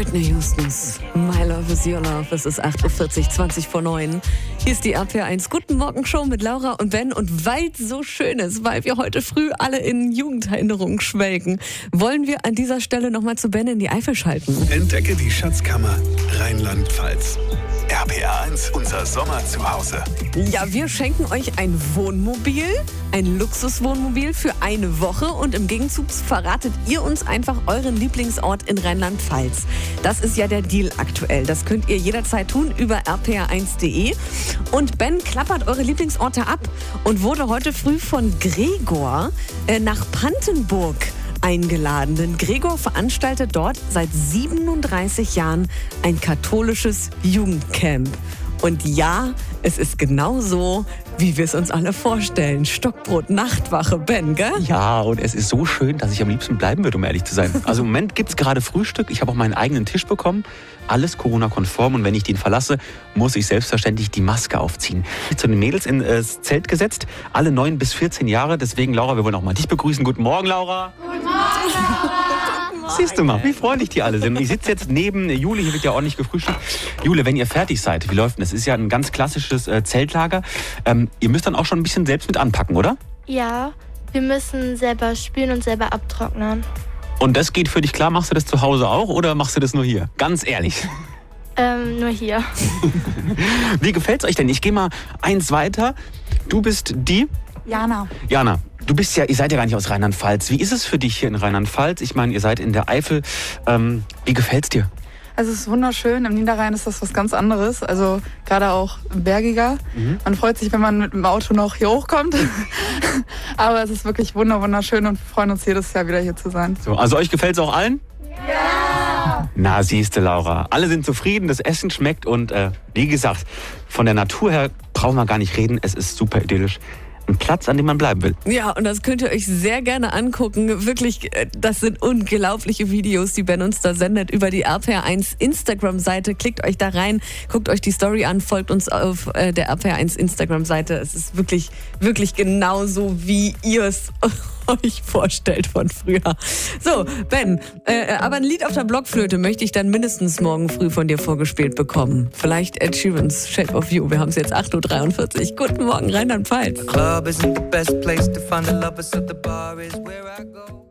Whitney Houstons My Love is Your Love. Es ist 8.40 Uhr, 20 vor 9. Hier ist die RPR1 Guten Morgen Show mit Laura und Ben. Und weil es so schön ist, weil wir heute früh alle in Jugenderinnerungen schwelgen, wollen wir an dieser Stelle nochmal zu Ben in die Eifel schalten. Entdecke die Schatzkammer Rheinland-Pfalz. RPR1, unser Sommerzuhause. Ja, wir schenken euch ein Wohnmobil, ein Luxuswohnmobil für eine Woche und im Gegenzug verratet ihr uns einfach euren Lieblingsort in Rheinland-Pfalz. Das ist ja der Deal aktuell. Das könnt ihr jederzeit tun über rpr1.de. Und Ben klappert eure Lieblingsorte ab und wurde heute früh von Gregor nach Pantenburg eingeladen. Denn Gregor veranstaltet dort seit 37 Jahren ein katholisches Jugendcamp. Und ja, es ist genau so, wie wir es uns alle vorstellen. Stockbrot, Nachtwache, Ben, gell? Ja, und es ist so schön, dass ich am liebsten bleiben würde, um ehrlich zu sein. Also im Moment gibt es gerade Frühstück. Ich habe auch meinen eigenen Tisch bekommen. Alles Corona-konform. Und wenn ich den verlasse, muss ich selbstverständlich die Maske aufziehen. Ich bin zu den Mädels ins Zelt gesetzt. Alle 9 bis 14 Jahre. Deswegen, Laura, wir wollen auch mal dich begrüßen. Guten Morgen, Laura. Guten Morgen, Laura. Siehst du mal, wie freundlich die alle sind. Ich sitze jetzt neben Jule, hier wird ja ordentlich gefrühstückt. Jule, wenn ihr fertig seid, wie läuft denn das? Es ist ja ein ganz klassisches Zeltlager. Ihr müsst dann auch schon ein bisschen selbst mit anpacken, oder? Ja, wir müssen selber spülen und selber abtrocknen. Und das geht für dich klar? Machst du das zu Hause auch oder machst du das nur hier? Ganz ehrlich. Nur hier. Wie gefällt's euch denn? Ich gehe mal eins weiter. Du bist die? Jana. Jana, ihr seid ja gar nicht aus Rheinland-Pfalz. Wie ist es für dich hier in Rheinland-Pfalz? Ich meine, ihr seid in der Eifel. Wie gefällt's dir? Also es ist wunderschön. Im Niederrhein ist das was ganz anderes. Also gerade auch bergiger. Man freut sich, wenn man mit dem Auto noch hier hochkommt. Aber es ist wirklich wunderschön und wir freuen uns jedes Jahr wieder hier zu sein. So, also euch gefällt's auch allen? Ja! Na, siehste, Laura. Alle sind zufrieden, das Essen schmeckt und wie gesagt, von der Natur her brauchen wir gar nicht reden. Es ist super idyllisch. Ein Platz, an dem man bleiben will. Ja, und das könnt ihr euch sehr gerne angucken. Wirklich, das sind unglaubliche Videos, die Ben uns da sendet über die RPR1 Instagram-Seite. Klickt euch da rein, guckt euch die Story an, folgt uns auf der RPR1 Instagram-Seite. Es ist wirklich, wirklich genauso, wie ihr es euch vorstellt von früher. So, Ben, aber ein Lied auf der Blockflöte möchte ich dann mindestens morgen früh von dir vorgespielt bekommen. Vielleicht Ed Sheeran's Shape of You. Wir haben es jetzt 8.43 Uhr. Guten Morgen, Rheinland-Pfalz. Club isn't the best place to find the lovers, so the bar is where I go.